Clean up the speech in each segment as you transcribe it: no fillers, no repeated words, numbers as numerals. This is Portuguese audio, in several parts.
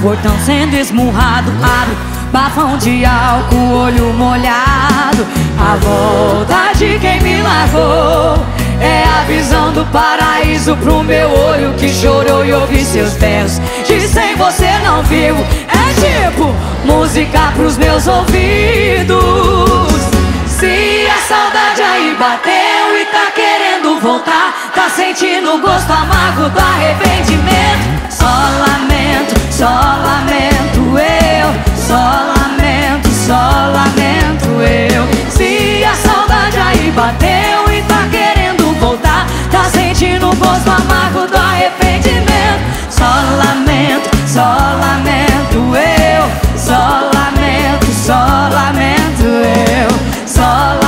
portão sendo esmurrado. Abro, bafão de álcool, olho molhado. A volta de quem me largou é a visão do paraíso pro meu olho que chorou e ouvi seus berros. De sem você não vivo. É tipo música pros meus ouvidos. Se a saudade aí bateu e tá querendo voltar, tá sentindo o gosto amargo do arrependimento. Só lamento eu. Só lamento eu. Se a saudade aí bateu e tá querendo voltar, tá sentindo o gosto amargo do arrependimento. Só lamento eu. Só lamento eu. Só lamento eu. Só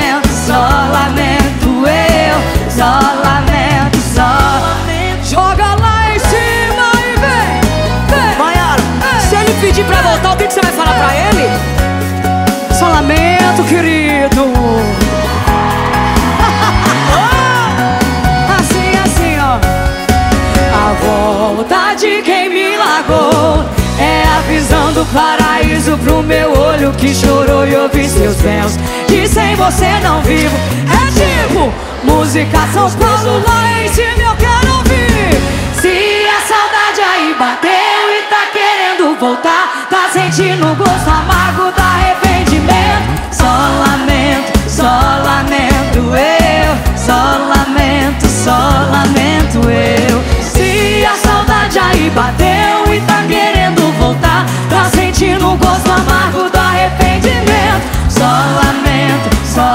lamento. Joga lá em cima e vem. Maiara, se ele pedir pra voltar, o que você vai falar pra ele? Só lamento, querido. Assim, ó. A volta de quem me largou é a visão do paraíso pro meu olho que chorou e ouvi seus berros. De sem você não vivo. É tipo música São Paulo lá em cima eu quero ouvir. Se a saudade aí bateu e tá querendo voltar, tá sentindo o gosto amargo do arrependimento. Só lamento eu. Só lamento eu. Se a saudade aí bateu e tá querendo voltar, tá sentindo o gosto amargo do arrependimento. Só lamento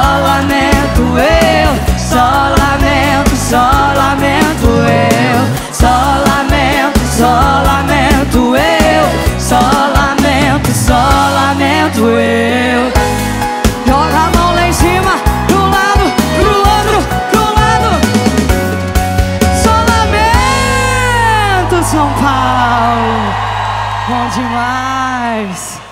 eu. Só lamento eu. Só lamento eu. Joga a mão lá em cima, pro lado, pro outro, pro lado. Só lamento, São Paulo. Bom demais.